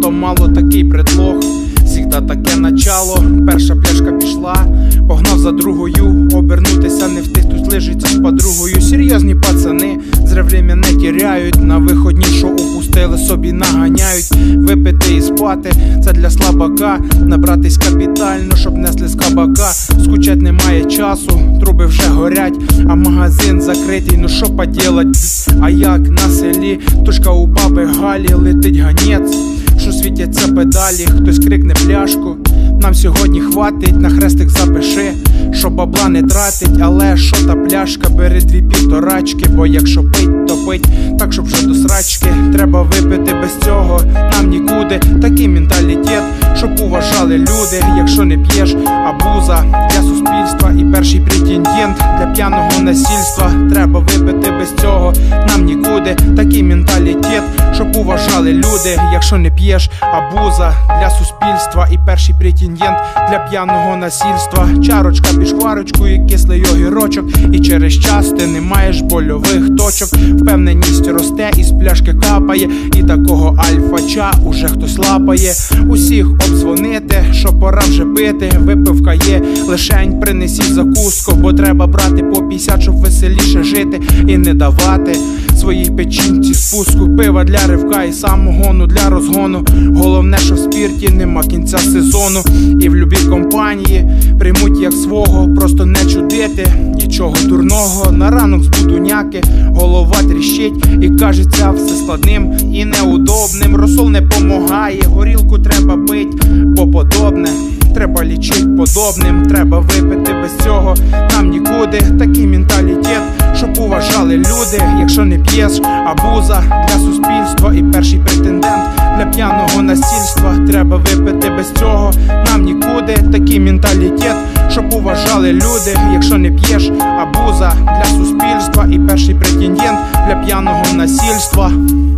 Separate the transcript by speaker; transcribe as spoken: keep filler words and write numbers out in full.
Speaker 1: то мало такий предлог. Всігда таке начало, перша пляшка пішла, погнав за другою, обернутися не встиг, тут лежиться з подругою. Серйозні пацани, зря время не тіряють, на виходні що упустили, собі наганяють. Випити і спати, це для слабака, набратись капітально, щоб несли з кабака. Скучать немає часу, труби вже горять, а магазин закритий, ну що поділать. А як на селі, тушка у баби Галі, летить ганець, що світяться педалі, хтось крикне пляшку. Нам сьогодні хватить, на хрестик запиши, що бабла не тратить, але що та пляшка, бери дві півторачки, бо якщо пить, то пить, так щоб вже до срачки. Треба випити, без цього нам нікуди, такий менталітет, щоб уважали люди. Якщо не п'єш, абуза для суспільства і перший претендент для п'яного насильства. Треба випити, без цього нам нікуди, такий менталітет, щоб уважали люди. Якщо не п'єш, абуза для суспільства і перший претендент для п'яного насильства. Чарочка під шкварочкою, кислий огірочок, і через час ти не маєш больових точок. Впевненість росте, із пляшки капає, і такого альфача уже хтось лапає. Усіх обдзвонити, що пора вже пити, випивка є, лишень принесіть закуску, бо треба брати по п'ятдесят, щоб веселіше жити і не давати своїй печінці спуску. Пива для ривка і самогону для розгону, головне, що в спірті нема кінця сезону. І в любій компанії приймуть як свого, просто не чудити нічого дурного. На ранок з будуняки голова тріщить, і кажеться все складним і неудобним. Розсол не помагає, горілку треба пить, бо подобне треба лічить подобним. Треба випити, без цього нам нікуди, такий менталітет, щоб уважали люди. Якщо не п'єш, абуза для суспільства і перший претендент для п'яного насильства. Треба випити, без цього нам нікуди, такий менталітет, щоб уважали люди. Якщо не п'єш, абуза для суспільства і перший претендент для п'яного насильства.